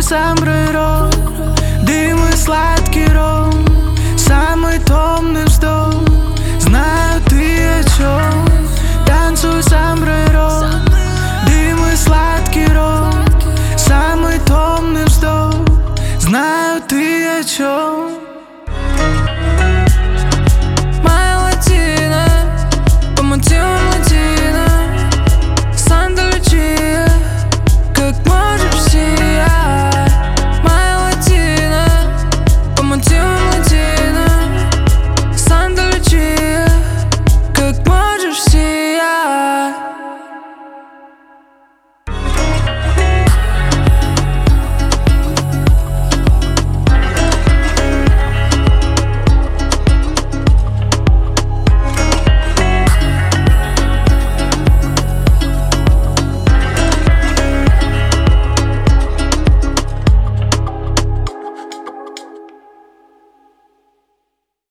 самброй рот, дым и сладкий ром, самый томный вздох. Знаю, ты о чем. Танцуй самброй рот, дым и сладкий ром, самый томный вздох. Знаю, ты о чем.